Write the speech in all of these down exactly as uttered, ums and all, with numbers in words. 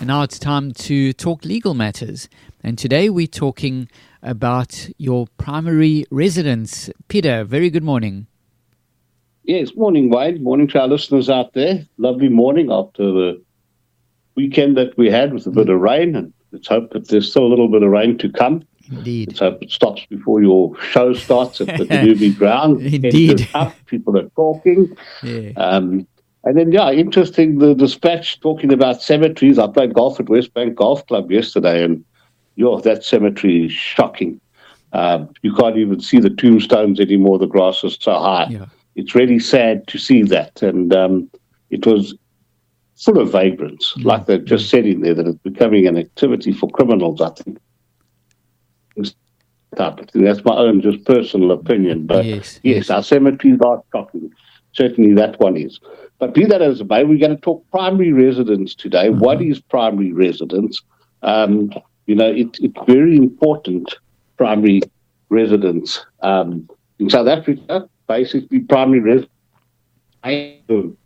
And now it's time to talk legal matters. And today we're talking about your primary residence. Peter, very good morning. Yes, morning, Wayne. Morning to our listeners out there. Lovely morning after the weekend that we had with a bit of rain. And let's hope that there's still a little bit of rain to come. Indeed. Let's hope it stops before your show starts at the Danube ground. Indeed. Up, people are talking. Yeah. Um, and then, yeah, interesting, the dispatch talking about cemeteries. I played golf at West Bank Golf Club yesterday, and, yo, that cemetery is shocking. Um, you can't even see the tombstones anymore. The grass is so high. Yeah. It's really sad to see that. And um, it was full of vagrants, Mm. like they just said in there, that it's becoming an activity for criminals, I think. That's my own just personal opinion. But Yes, yes, yes. our cemeteries are shocking. Certainly that one is. But be that as it may, we're going to talk primary residence today. Mhm. What is primary residence? Um, you know, it, it's very important, primary residence. Um, in South Africa, basically primary residence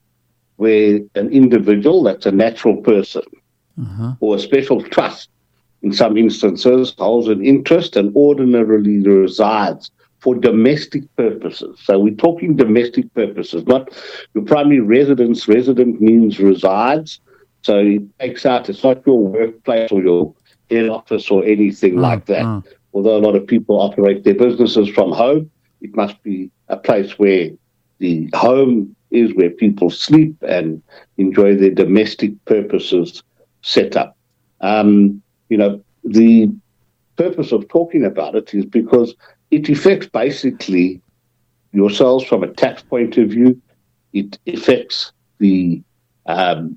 where an individual, that's a natural person, Uh-huh. or a special trust, in some instances, holds an interest and ordinarily resides for domestic purposes. So we're talking domestic purposes, not your primary residence. Resident means resides. So it takes out, it's not your workplace or your head office or anything Mm, like that. mm. Although a lot of people operate their businesses from home, it must be a place where the home is, where people sleep and enjoy their domestic purposes set up. Um, you know, the purpose of talking about it is because it affects basically yourselves from a tax point of view. It affects the um,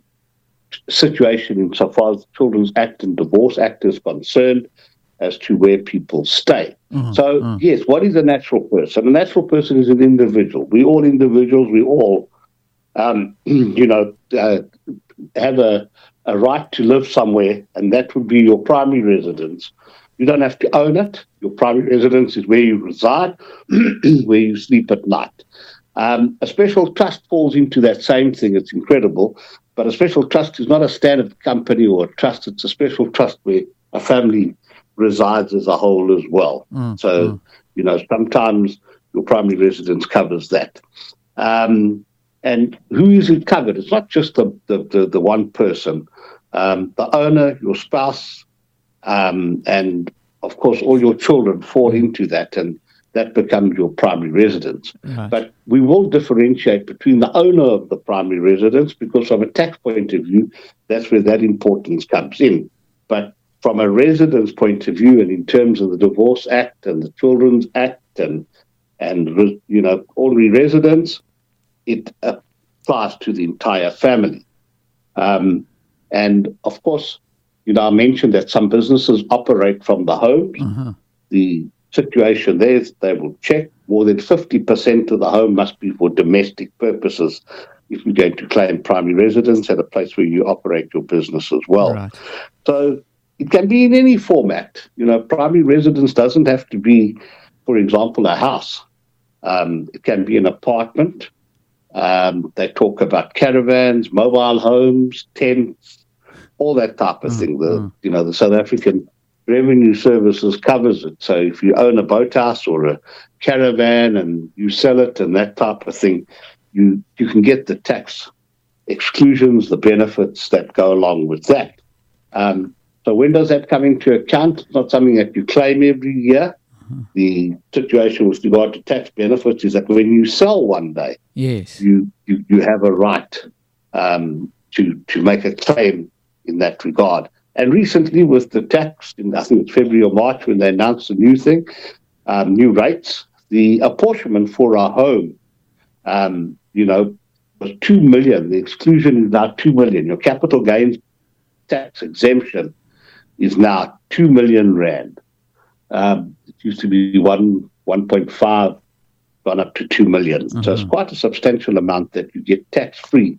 situation insofar as the Children's Act and Divorce Act is concerned as to where people stay. Mhm, So, mm. yes, what is a natural person? A natural person is an individual. We all individuals, we all, um, you know, uh, have a, a right to live somewhere, and that would be your primary residence. You don't have to own it. Your primary residence is where you reside, where you sleep at night. Um, a special trust falls into that same thing. It's incredible. But a special trust is not a standard company or a trust. It's a special trust where a family resides as a whole as well. Mm, So, mm. you know, sometimes your primary residence covers that. Um, and who is it covered? It's not just the, the, the, the one person. Um, the owner, your spouse, um, and, of course, all your children fall into that, and that becomes your primary residence. Right. But we will differentiate between the owner of the primary residence, because from a tax point of view, that's where that importance comes in. But from a residence point of view, and in terms of the Divorce Act and the Children's Act and, and you know, ordinary residence, it applies to the entire family. Um, and, of course, you know, I mentioned that some businesses operate from the homes. Uh-huh. The situation there is they will check more than fifty percent of the home must be for domestic purposes if you're going to claim primary residence at a place where you operate your business as well. Right. So it can be in any format. You know, primary residence doesn't have to be, for example, a house. Um, it can be an apartment. Um, they talk about caravans, mobile homes, tents, all that type of Mm, thing. The mm. you know the South African Revenue Services covers it. So if you own a boathouse or a caravan and you sell it and that type of thing, you you can get the tax exclusions, the benefits that go along with that. Um, so when does that come into account? It's not something that you claim every year. Mm-hmm. The situation with regard to tax benefits is that when you sell one day, Yes. you you, you have a right um, to to make a claim in that regard. And recently, with the tax, in I think it's February or March, when they announced a new thing, um, new rates, the apportionment for our home, um, you know, was two million. The exclusion is now two million. Your capital gains tax exemption is now two million rand. Um, it used to be one one point five, gone up to two million. Uh-huh. So it's quite a substantial amount that you get tax free.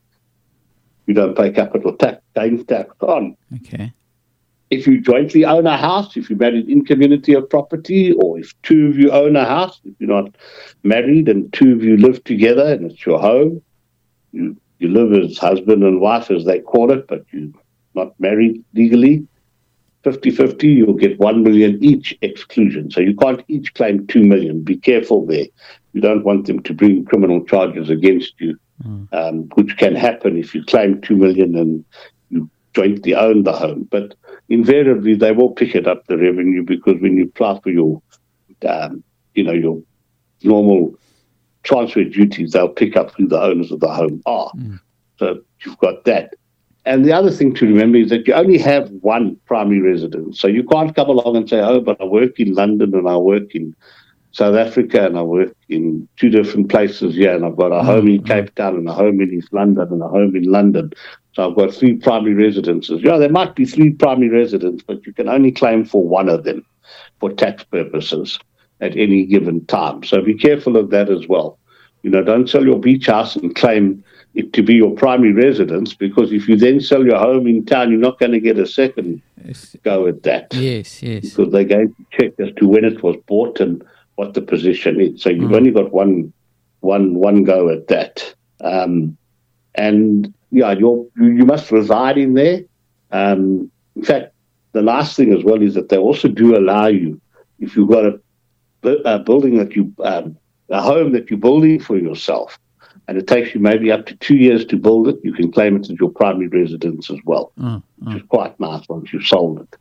You don't pay capital tax, gains tax on. Okay. If you jointly own a house, if you're married in community of property, or if two of you own a house, if you're not married and two of you live together and it's your home, you, you live as husband and wife, as they call it, but you not married legally, fifty-fifty, you'll get one million each exclusion. So you can't each claim two million. Be careful there. You don't want them to bring criminal charges against you, mm. um, which can happen if you claim two million and you jointly own the home. But invariably, they will pick it up, the revenue, because when you apply for your, um, you know, your normal transfer duties, they'll pick up who the owners of the home are. Mm. So you've got that. And the other thing to remember is that you only have one primary residence. So you can't come along and say, oh, but I work in London and I work in South Africa and I work in two different places here, and I've got a home in Cape Town and a home in East London and a home in London. So I've got three primary residences. Yeah, there might be three primary residences, but you can only claim for one of them for tax purposes at any given time. So be careful of that as well. You know, don't sell your beach house and claim it to be your primary residence, because if you then sell your home in town, you're not going to get a second yes. go at that. Yes, yes. Because they're going to check as to when it was bought and what the position is. So you've mm. only got one, one, one go at that. Um, and yeah, you're, you must reside in there. Um, in fact, the last thing as well is that they also do allow you, if you've got a, a building that you, um, a home that you're building for yourself, and it takes you maybe up to two years to build it, you can claim it as your primary residence as well, mm, mm. which is quite nice once you've sold it.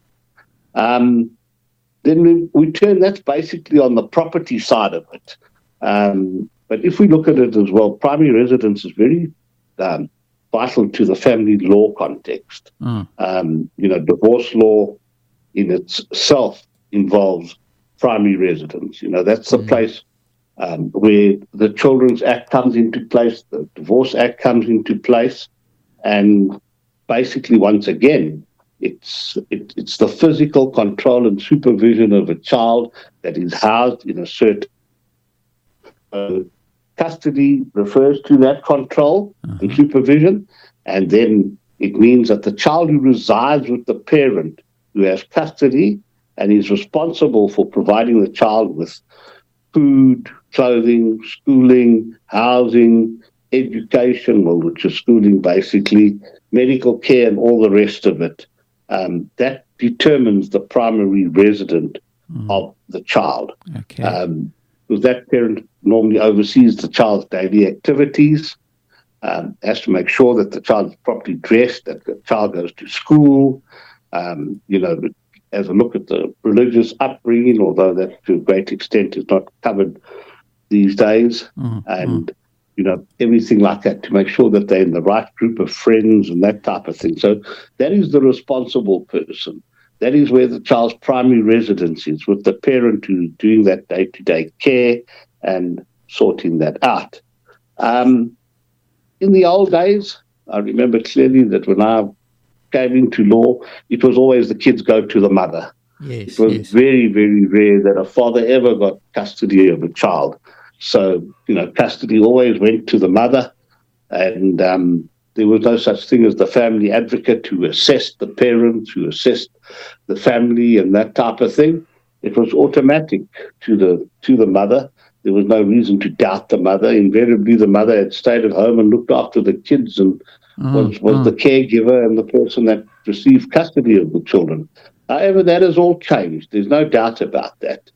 Um, then we, we turn, that's basically on the property side of it. Um, but if we look at it as well, primary residence is very um, vital to the family law context. Mm. Um, you know, divorce law in itself involves primary residence. You know, that's the mm. place Um, where the Children's Act comes into place, the Divorce Act comes into place, and basically, once again, it's it, it's the physical control and supervision of a child that is housed in a certain uh, custody refers to that control uh-huh. and supervision, and then it means that the child who resides with the parent who has custody and is responsible for providing the child with food, clothing, schooling, housing, education, well, which is schooling basically, medical care and all the rest of it, um, that determines the primary resident mm. of the child. Okay. Um, because that parent normally oversees the child's daily activities, um, has to make sure that the child is properly dressed, that the child goes to school, um, you know, as a look at the religious upbringing, although that to a great extent is not covered these days, mm, and, mm. you know, everything like that to make sure that they're in the right group of friends and that type of thing. So that is the responsible person. That is where the child's primary residence is, with the parent who's doing that day-to-day care and sorting that out. Um, in the old days, I remember clearly that when I came into law, it was always the kids go to the mother. Yes, it was yes. very, very rare that a father ever got custody of a child. So, you know, custody always went to the mother, and um, there was no such thing as the family advocate who assessed the parents, who assessed the family and that type of thing. It was automatic to the to the mother. There was no reason to doubt the mother. Invariably, the mother had stayed at home and looked after the kids and mm, was, was mm. the caregiver and the person that received custody of the children. However, that has all changed. There's no doubt about that.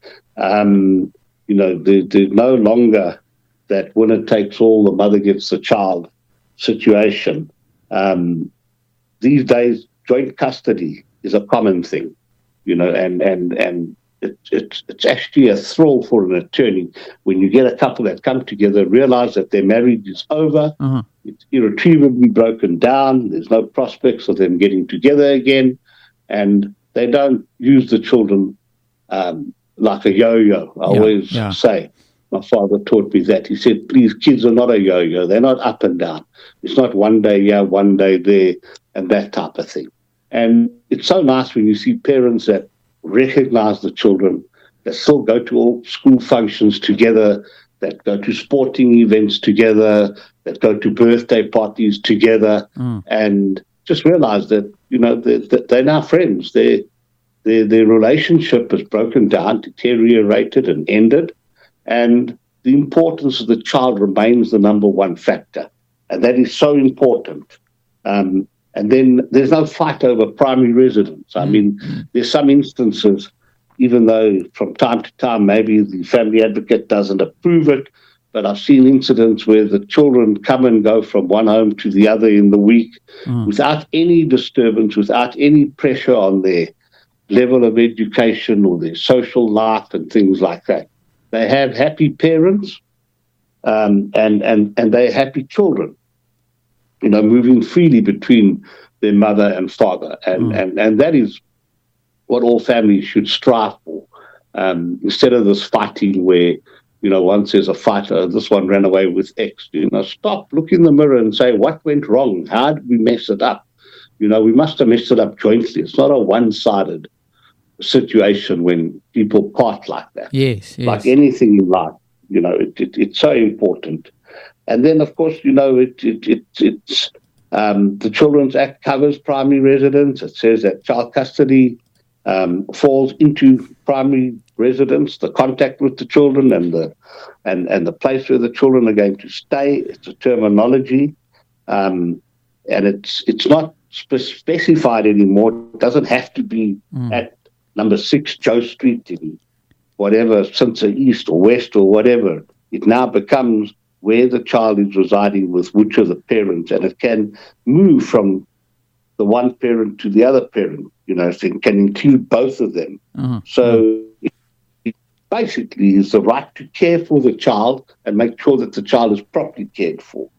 Um, you know, there, there's no longer that winner takes all, the mother gets the child situation. Um, these days, joint custody is a common thing, you know, and and and it, it's it's actually a thrill for an attorney when you get a couple that come together, realize that their marriage is over, uh-huh. it's irretrievably broken down, there's no prospects of them getting together again, and they don't use the children um, like a yo-yo. I yeah, always yeah. say, my father taught me that. He said, please, kids are not a yo-yo. They're not up and down. It's not one day here, one day there, and that type of thing. And it's so nice when you see parents that recognize the children, that still go to all school functions together, that go to sporting events together, that go to birthday parties together, mm. and just realize that, you know, they're, they're now friends. Their, their, their relationship has broken down, deteriorated, and ended. And the importance of the child remains the number one factor. And that is so important. Um, And then there's no fight over primary residence. I mean, there's some instances, even though from time to time maybe the family advocate doesn't approve it, but I've seen incidents where the children come and go from one home to the other in the week mm. without any disturbance, without any pressure on their level of education or their social life and things like that. They have happy parents um, and, and, and they're happy children, you know, moving freely between their mother and father. And, mm. and, and that is what all families should strive for, um, instead of this fighting where, you know, one says a fighter, this one ran away with X. You know, stop, look in the mirror and say, what went wrong? How did we mess it up? You know, we must have messed it up jointly. It's not a one-sided situation when people part like that. Yes, yes. Like anything in life, you know, it, it, it's so important. And then, of course, you know, it, it, it it's um, the Children's Act covers primary residence. It says that child custody um, falls into primary residence, the contact with the children and the and, and the place where the children are going to stay. It's a terminology, um, and it's it's not spe- specified anymore. It doesn't have to be mm. at number six Joe Street in whatever, Cinca East or West or whatever. It now becomes where the child is residing with which of the parents, and it can move from the one parent to the other parent. You know, so it can include both of them. Uh-huh. So it, it basically is the right to care for the child and make sure that the child is properly cared for.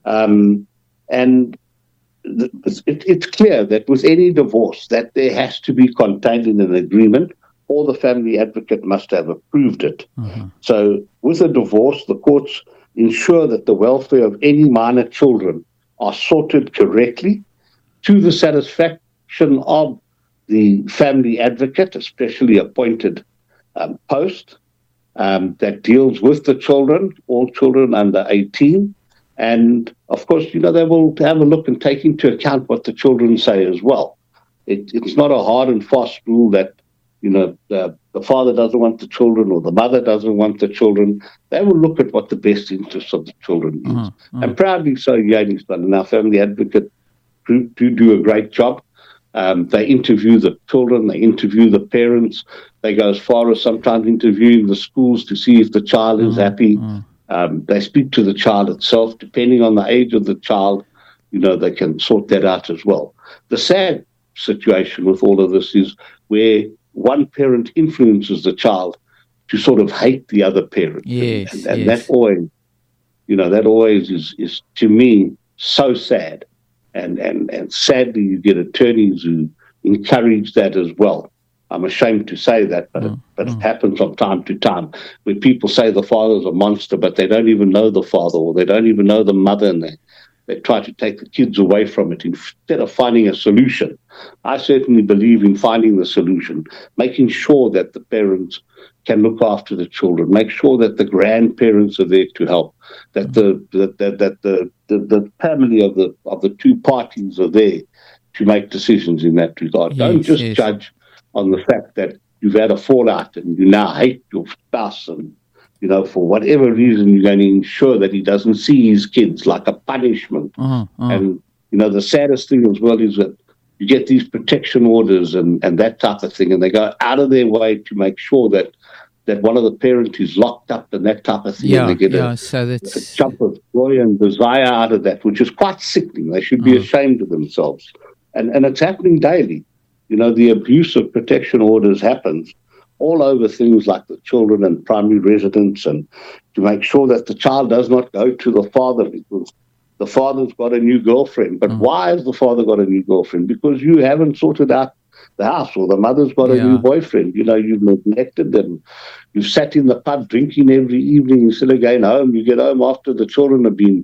Um, and th- it, it's clear that with any divorce that there has to be contained in an agreement, or the family advocate must have approved it. Uh-huh. So with a divorce, the courts ensure that the welfare of any minor children are sorted correctly to the satisfaction of the family advocate, especially appointed um, post um, that deals with the children, all children under eighteen. And, of course, you know, they will have a look and take into account what the children say as well. It, it's not a hard and fast rule that, you know, the, the father doesn't want the children or the mother doesn't want the children. They will look at what the best interests of the children is. Uh-huh, uh-huh. And proudly so, Yanistan and our family advocate do, do do a great job. Um, they interview the children, they interview the parents. They go as far as sometimes interviewing the schools to see if the child is uh-huh, happy. Uh-huh. Um, they speak to the child itself. Depending on the age of the child, you know, they can sort that out as well. The sad situation with all of this is where one parent influences the child to sort of hate the other parent. Yes, and, and yes. that always, you know, that always is, is to me, so sad. And, and, and sadly, you get attorneys who encourage that as well. I'm ashamed to say that, but, mm, it, but mm. it happens from time to time where people say the father's a monster, but they don't even know the father or they don't even know the mother, and they, they try to take the kids away from it instead of finding a solution. I certainly believe in finding the solution, making sure that the parents can look after the children, make sure that the grandparents are there to help, that the that, that, that the, the the family of the of the two parties are there to make decisions in that regard. Yes, Don't just yes. judge on the fact that you've had a fallout and you now hate your spouse, and you know, for whatever reason, you're going to ensure that he doesn't see his kids like a punishment. Uh-huh, uh-huh. And, you know, the saddest thing as well is that you get these protection orders and, and that type of thing, and they go out of their way to make sure that, that one of the parents is locked up and that type of thing. Yeah, and they get yeah, a, so that's... a jump of joy and desire out of that, which is quite sickening. They should be uh-huh. ashamed of themselves. And, and it's happening daily. You know, the abuse of protection orders happens all over things like the children and primary residence, and to make sure that the child does not go to the father because the father's got a new girlfriend. But mm. why has the father got a new girlfriend? Because you haven't sorted out the house, or the mother's got yeah. a new boyfriend. You know, you've neglected them. You've sat in the pub drinking every evening instead of going home. You get home after the children have been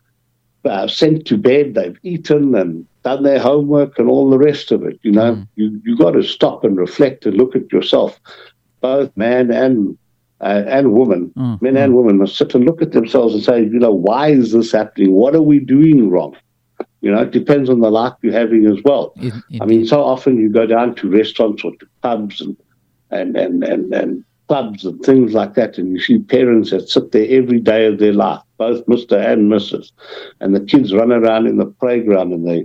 uh, sent to bed, they've eaten and done their homework and all the rest of it. You know, mm. you you got to stop and reflect and look at yourself. Both man and uh, and woman, mm. men mm. and women must sit and look at themselves and say, you know, why is this happening? What are we doing wrong? You know, it depends on the life you're having as well. It, it, I mean, so often you go down to restaurants or to pubs and and, and, and, and clubs and things like that, and you see parents that sit there every day of their life, both Mister and Missus And the kids run around in the playground and they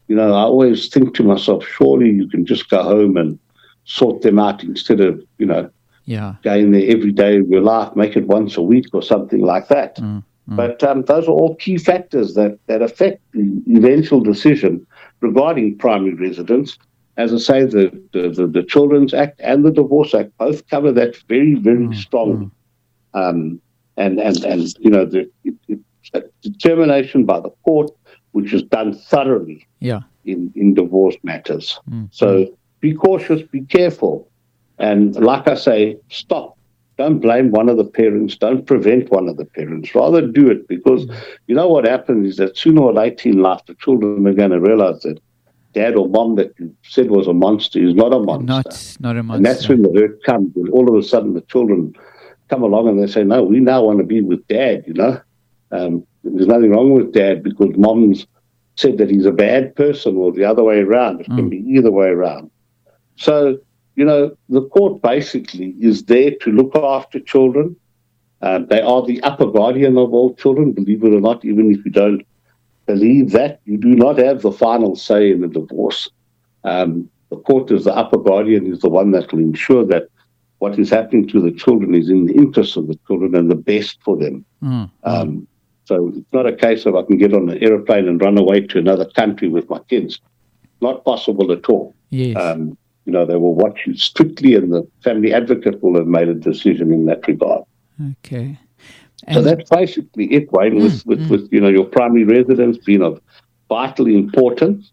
you know, I always think to myself, surely you can just go home and sort them out instead of, you know, yeah. going there every day of your life, make it once a week or something like that. Mm, mm. But um, those are all key factors that, that affect the eventual decision regarding primary residence. As I say, the, the, the, the Children's Act and the Divorce Act both cover that very, very Mm, strongly. mm. Um, and, and, and, you know, the, it, it's a determination by the court, which is done thoroughly Yeah. in, in divorce matters. Mm, So be cautious, be careful. And like I say, stop. Don't blame one of the parents. Don't prevent one of the parents. Rather do it, because you know what happens is that sooner or later in life, the children are going to realize that dad or mom that you said was a monster is not a monster. Not, not a monster. And that's when the hurt comes. When all of a sudden the children come along and they say, no, we now want to be with dad, you know. Um, there's nothing wrong with dad because mom's said that he's a bad person, or the other way around. It can Mm. be either way around. So, you know, the court basically is there to look after children. Uh, they are the upper guardian of all children, believe it or not. Even if you don't believe that, you do not have the final say in the divorce. Um, the court as the upper guardian is the one that will ensure that what is happening to the children is in the interest of the children and the best for them. Mm, Um, so it's not a case of I can get on an aeroplane and run away to another country with my kids. Not possible at all. yes. Um, you know, they will watch you strictly, and the family advocate will have made a decision in that regard. Okay. So And- that's basically it, Wayne, with, Mm, with, mm. with, you know, your primary residence being of vital importance.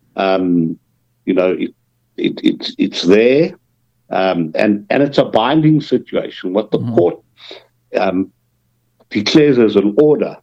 Um, you know, it, it, it's, it's there, um, and, and it's a binding situation. What the Mhm. court um, declares as an order,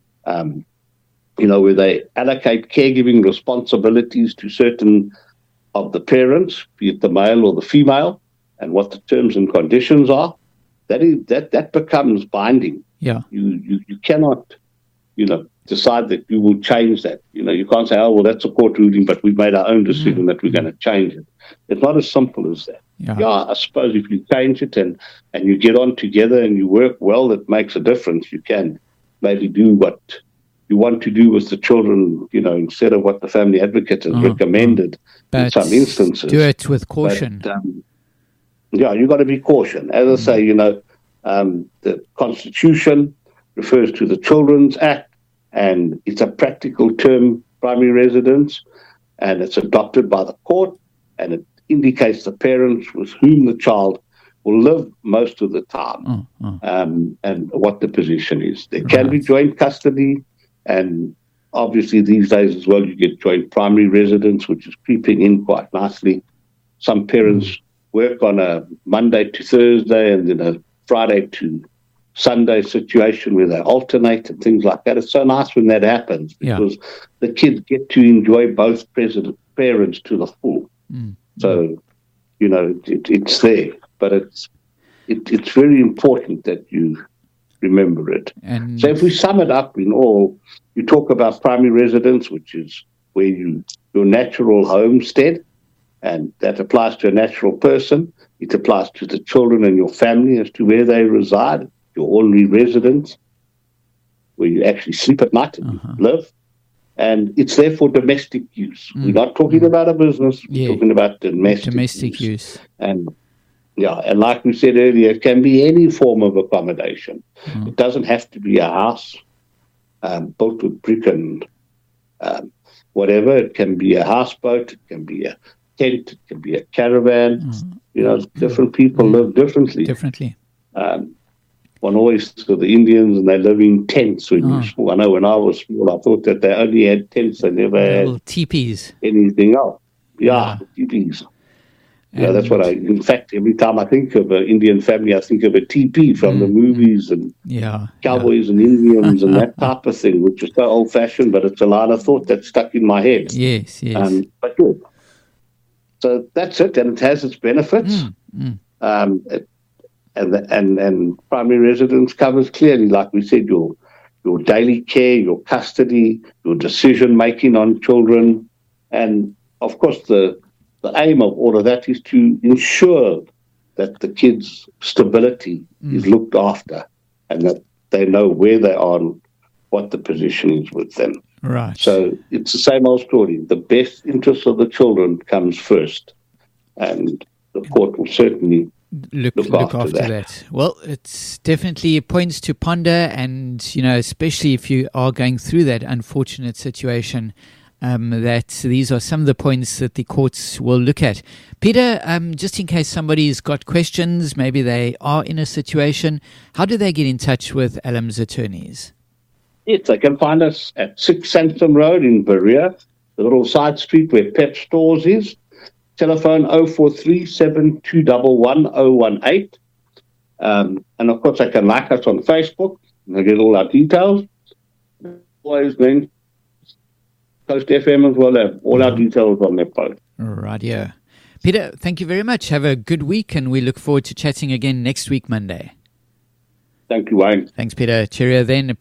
um, you know, where they allocate caregiving responsibilities to certain of the parents, be it the male or the female, and what the terms and conditions are, that is that that becomes binding. yeah. You you, you cannot, you know, decide that you will change that. You know, you can't say, oh well, that's a court ruling, but we've made our own decision that we're going to change it. It's not as simple as that. Yeah. Yeah, I suppose if you change it and and you get on together and you work well, it makes a difference. You can maybe do what you want to do with the children, you know, instead of what the family advocate has Uh, recommended in But some instances. do it with caution. But, um, yeah, you've got to be caution. As I say, you know, um, the Constitution refers to the Children's Act, and it's a practical term, primary residence, and it's adopted by the court, and it indicates the parents with whom the child will live most of the time, Oh, oh. um, and what the position is. There can be Right. joint custody, and obviously these days as well, you get joint primary residence, which is creeping in quite nicely. Some parents work on a Monday to Thursday and then a Friday to Sunday situation where they alternate and things like that. It's so nice when that happens Yeah. because the kids get to enjoy both president, parents to the full. Mm. So, you know, it, it's there, but it's it, it's very important that you remember it. And So if we sum it up in all, you talk about primary residence, which is where you your natural homestead, and that applies to a natural person. It applies to the children and your family as to where they reside, your ordinary residence, where you actually sleep at night and Uh-huh. you live. And it's there for domestic use. Mm. We're not talking about a business. We're Yeah. talking about domestic, domestic use. use. And yeah, and like we said earlier, it can be any form of accommodation. Mm. It doesn't have to be a house um, built with brick and um, whatever. It can be a houseboat. It can be a tent. It can be a caravan. Mm. You know, different people Mm. live differently. Differently. Um, one always saw the Indians, and they live in tents when Oh. you're small. I know when I was small, I thought that they only had tents. They never had Little teepees. anything else. Yeah. Yeah, teepees. Yeah, that's what I. In fact, every time I think of an Indian family, I think of a teepee from the Mm, movies and Yeah. cowboys and Indians and that type of thing, which is so old-fashioned, but it's a line of thought that's stuck in my head. Yeah. Yes. Yes. Um, but good. So that's it, and it has its benefits. Mm, mm. Um, it, and and and primary residence covers clearly, like we said, your your daily care, your custody, your decision making on children, and of course the the aim of all of that is to ensure that the kids' stability Mm. is looked after, and that they know where they are and what the position is with them. Right. So it's the same old story. The best interest of the children comes first, and the court will certainly Look, look, look after, after that. that. Well, it's definitely points to ponder, and you know, especially if you are going through that unfortunate situation, um, that these are some of the points that the courts will look at. Peter, um, just in case somebody's got questions, maybe they are in a situation, how do they get in touch with Elam's attorneys? Yes, they can find us at six Sanctum Road in Berea, the little side street where Pep Stores is. Telephone oh four three, seven two one one, oh one eight. Um, and of course, they can like us on Facebook and they get all our details. Always then, Coast F M as well, have all our details on their post. Right, yeah. Peter, thank you very much. Have a good week, and we look forward to chatting again next week, Monday. Thank you, Wayne. Thanks, Peter. Cheerio then.